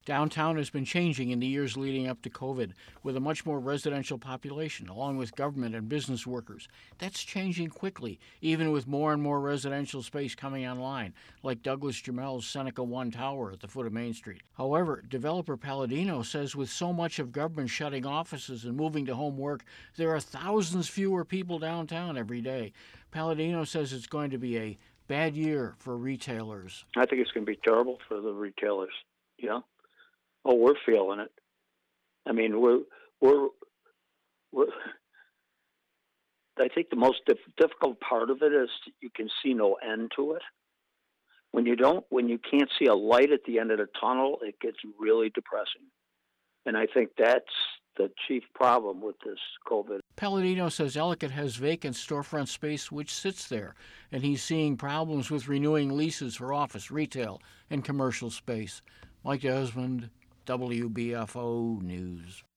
Downtown has been changing in the years leading up to COVID, with a much more residential population, along with government and business workers. That's changing quickly, even with more and more residential space coming online, like Douglas Jamel's Seneca One Tower at the foot of Main Street. However, developer Palladino says with so much of government shutting offices and moving to home work, there are thousands fewer people downtown every day. Palladino says it's going to be a bad year for retailers. I think it's going to be terrible for the retailers. Yeah. Oh, we're feeling it. I mean, we're I think the most difficult part of it is you can see no end to it. When you can't see a light at the end of the tunnel, it gets really depressing. And I think that's the chief problem with this COVID. Palladino says Ellicott has vacant storefront space which sits there, and he's seeing problems with renewing leases for office, retail, and commercial space. Mike Desmond, WBFO News.